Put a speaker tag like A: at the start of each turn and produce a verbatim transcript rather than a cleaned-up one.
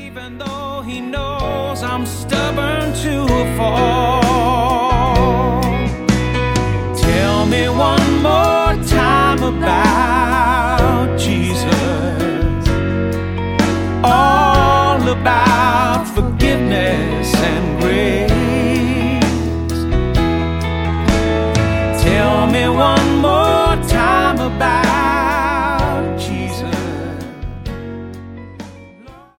A: Even though he knows I'm stubborn to a fall. Tell me one more time about Jesus. All about forgiveness and grace. Tell me one